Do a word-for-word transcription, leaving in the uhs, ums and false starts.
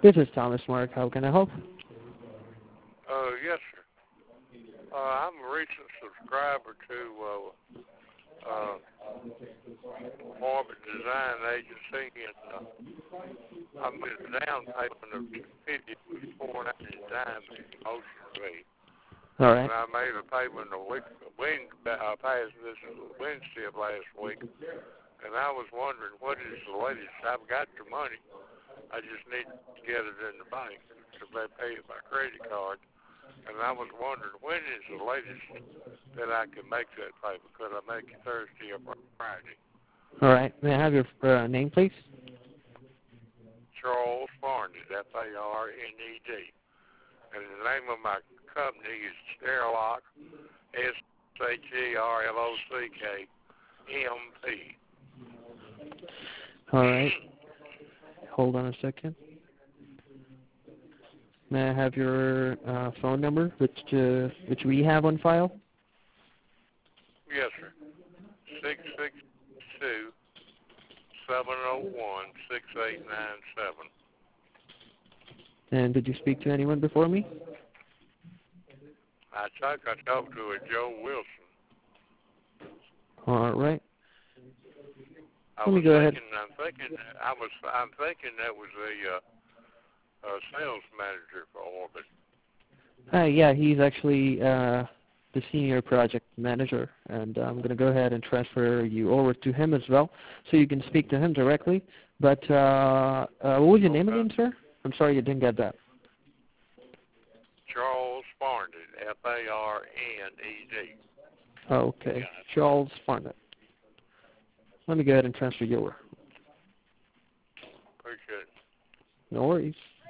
This is Thomas Mark. How can I help? Uh, yes, sir. Uh, I'm a recent subscriber to uh, uh, Orbit Design Agency, and uh, I made a down payment of two fifty four ninety nine motion fee. All right. And I made a payment a week, Wednesday, uh, past this Wednesday of last week, and I was wondering what is the latest. I've got the money. I just need to get it in the bank to pay it by credit card. And I was wondering, when is the latest that I can make that payment? Could I make it Thursday or Friday? All right. May I have your uh, name, please? Charles Farned, F A R N E D. And the name of my company is Sterilock, S H E R L O C K M P. All right. Hold on a second. May I have your uh, phone number, which uh, which we have on file? Yes, sir. six six two, seven oh one, six eight nine seven. And did you speak to anyone before me? I think I talked to a Joe Wilson. All right. I Let me was go thinking, ahead. I'm thinking, I was, I'm thinking that was a, uh, a sales manager for Orbit. Uh, yeah, he's actually uh, the senior project manager, and I'm going to go ahead and transfer you over to him as well, so you can speak to him directly. But uh, uh, what was your name Okay. again, sir? I'm sorry you didn't get that. Charles Farned, F A R N E D. Okay, Yeah. Charles Farnett. Let me go ahead and transfer you over. Appreciate it. No worries.